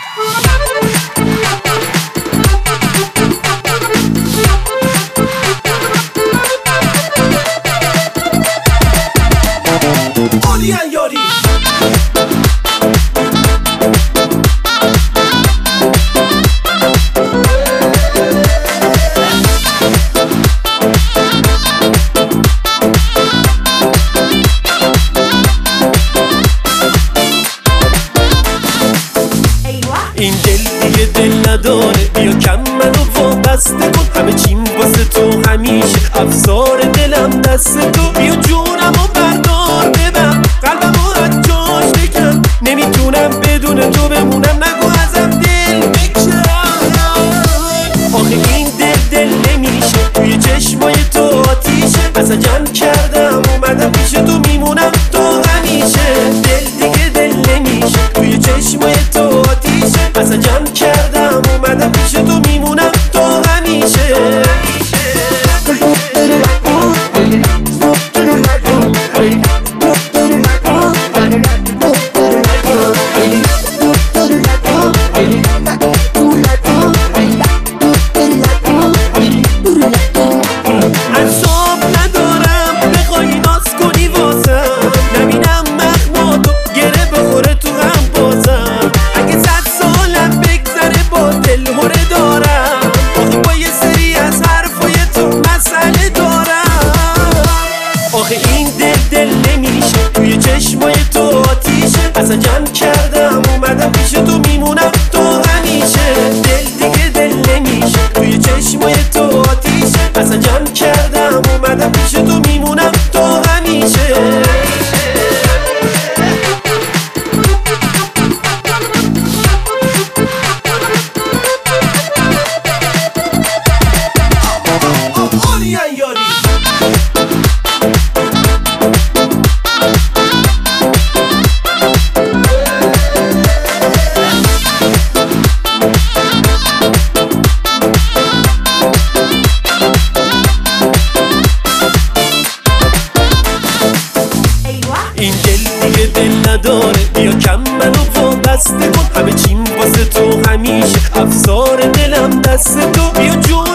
یاری این دل دیگه دل نداره، بیا کم منو وابسته کن، همه چیم واسه تو همیشه افسار دلم دست تو، بیا جونمو بردار ببر قلبمو از جاش بکن، نمیتونم بدون تو بمونم، نگو ازم دل بکن. آخه این دل نمیشه، توی چشمای تو آتیشه، اصلا جمع کردم اومدم پیش تو، میمونم تو همیشه. دل دیگه دل نمیشه، توی چشمای تو آتیشه، اصلا جمع کردم اومدم پیش تو، میمونم تو همیشه. اصلا جمع کردم اومدم پیش تو، میمونم تو همیشه. دل دیگه دل نمیشه، توی چشمای تو آتیشه، اصلا جمع کردم اومدم پیش تو، میمونم تو همیشه. این دل دیگه دل نداره، بیا کم منو وابسته کن، همه چیم واسه تو همیشه افسار دلم دست تو، بیا جون